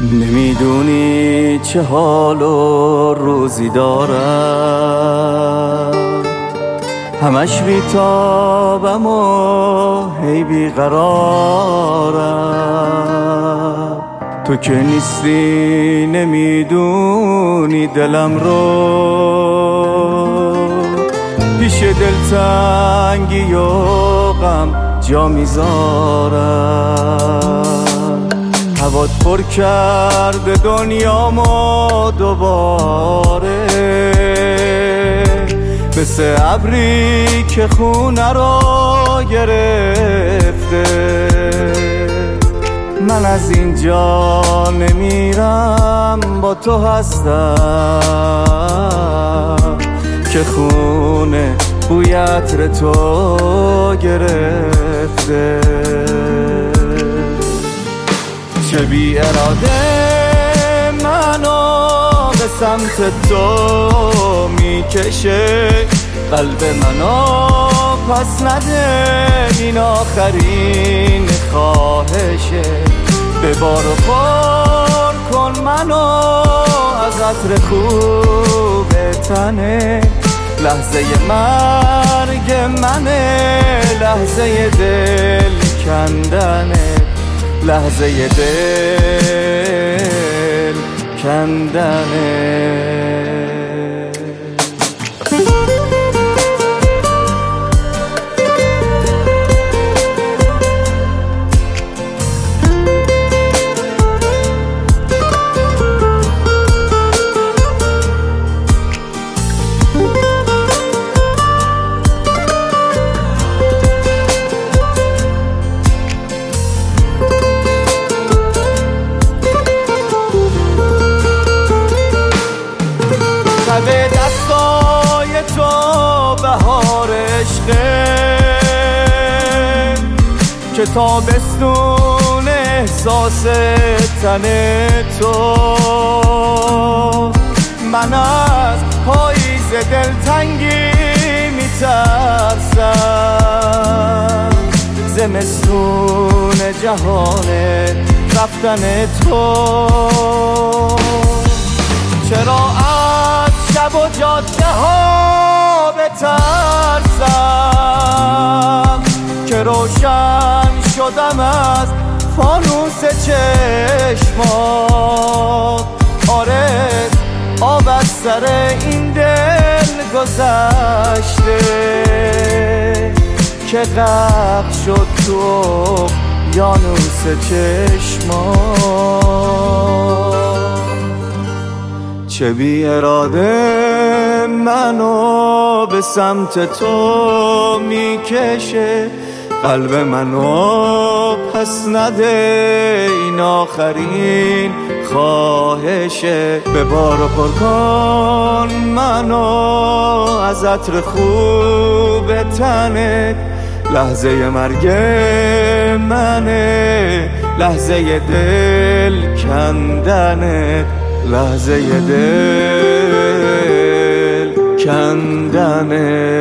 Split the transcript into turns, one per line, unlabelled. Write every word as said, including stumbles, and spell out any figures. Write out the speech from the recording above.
نمیدونی چه حال و روزی دارم، همش بیتابم و هی بیقرارم. تو که نیستی نمیدونی دلم رو، پیش دلتنگی و غم جا میذارم. هوات پر کرده دنیامو دوباره، مثل ابری که خونه رو گرفته. من از اینجا نمیرم، با تو هستم که خونه بوی عطر تو گرفته. چه بی اراده منو به سمت تو میکشه، قلب منو پس نده، این آخرین خواهشه. ببار و پر کن منو از عطر خوب تنه، لحظه مرگ منه، لحظه دل کندنه، لحظه دل کندنه. به دستای تو بهار عشقه، که تابستون احساس تن تو. من از پاییز دلتنگی میترسم، زمستون جهان رفتن تو. چرا از شب و جاده ها بترسم، که روشن شدم از فانوس چشمات. آره آب از سر این دل گذشته، که غرق شد تو اقیانوس چشمات. چه بی اراده منو به سمت تو میکشه، قلب منو پس نده، این آخرین خواهشه. ببار و پر کن منو از عطر خوب تنت، لحظه مرگ منه، لحظه دل کندنت، لحظه دل کندنه.